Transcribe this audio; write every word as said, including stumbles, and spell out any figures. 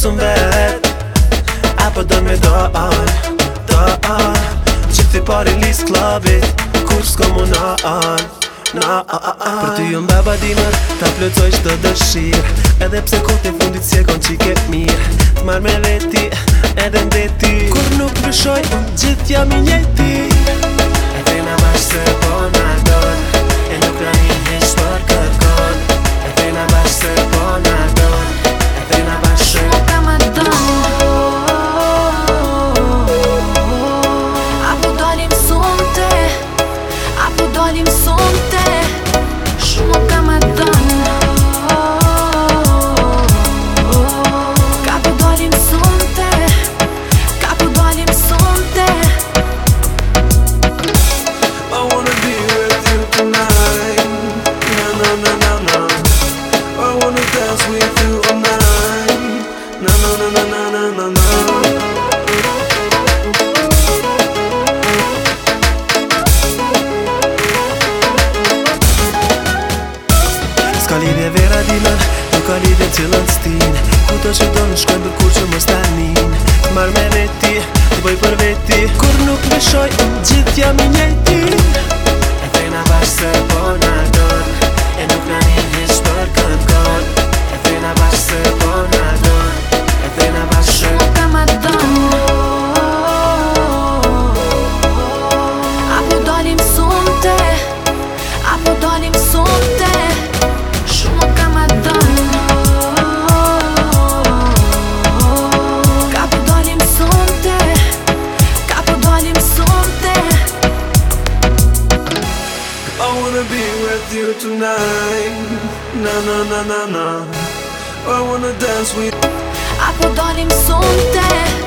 sum vet. Apo do me do an, do an Gjithi pari lis klubit, kur s'ko mu na an, na an Për ty jom baba dinër, ta plëcoj qdo dëshir Edhe pse kote fundit si e kon qike mirë T'mar me veti, edhe ndeti Kur nuk përshoj, unë gjith jam i njeti E vena bash se po na don E nuk na një hish për kërkon E vena bash se po na don E vena bash se Shumë ka ma don Apo dolim sonte Apo dolim sonte Shumë ka ma don Ka po dolim sonte Ka po dolim sonte I wanna be with you tonight. Na na na na na. I wanna dance with you all night. Na na na na na na na na. S'ka lidhje vera dina, nuk ka lidhje cilën stin Ku të që do në shkojnë për kur që mos t'anin T'mar me veti, t'bëj për veti Kur nuk me shoj, unë gjith jam i njejti E vena bash se po na don E nuk na një hish për kërkon E vena bash se po na don E vena bash se Shumë ka ma don Apo dolim sonte Apo dolim sonte Shumë ka ma don Ka po dolim sonte Ka po dolim sonte I wanna be with you tonight. Na na na na na. I wanna dance with Apo dolim sonte